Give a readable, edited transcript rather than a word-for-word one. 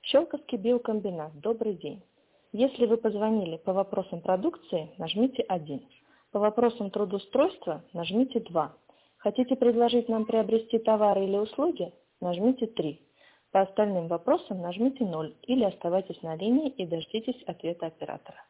Щелковский биокомбинат. Добрый день. Если вы позвонили по вопросам продукции, нажмите 1. По вопросам трудоустройства нажмите 2. Хотите предложить нам приобрести товары или услуги? Нажмите 3. По остальным вопросам нажмите 0 или оставайтесь на линии и дождитесь ответа оператора.